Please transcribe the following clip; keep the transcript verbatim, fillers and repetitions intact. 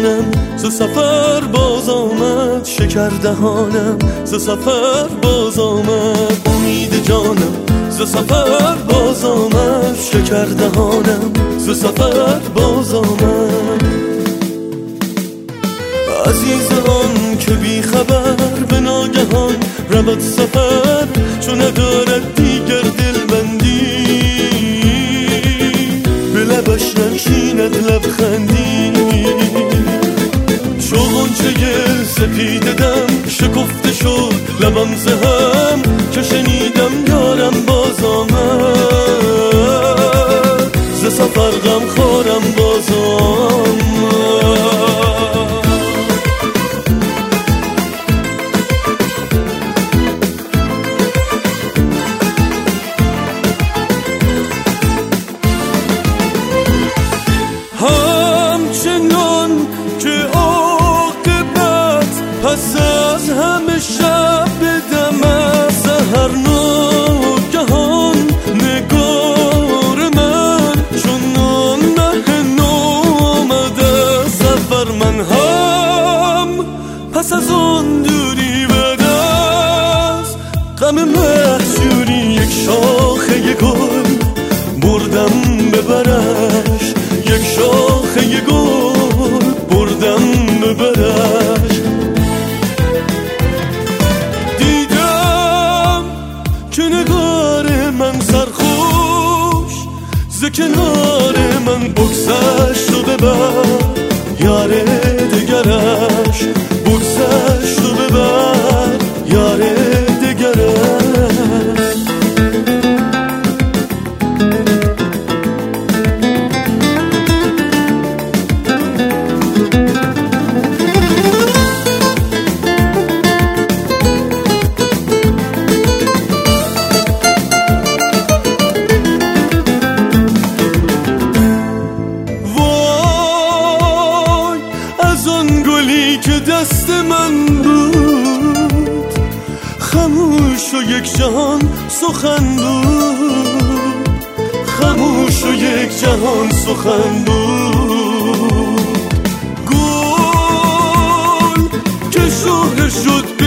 جانم ز سفر باز آمد، شکر دهانم ز سفر باز آمد. امید جانم ز سفر باز آمد، شکر دهانم ز سفر باز آمد. عزیز آن که بی خبر به ناگهان رود سفر، چون ندارد دیگر دلبندی، به لبش ننشیند لبخندی. چو غنچه سپیده دم شکفته شد لبم ز هم، که شنیدم یارم باز آمد، ز سفر غم خورم باز آمد. همچنان که عاقبت پس از همه شب بدم از سحر، ناگهان نگار من چون مه نو آمده سفر. من هم پس از آن دوری بعد از غم محجوری، یک شاخه گل بردم ببرش، یک شاخه گل بردم ببرش. دیدم که نگار من سرخوش ز کنار من بگذشت و ببر یار دگرش، بگذشت و ببر یار دگرش. که دست من بود خاموش و یک جهان سخن بود، خاموش و یک جهان سخن بود. گل که شهره شد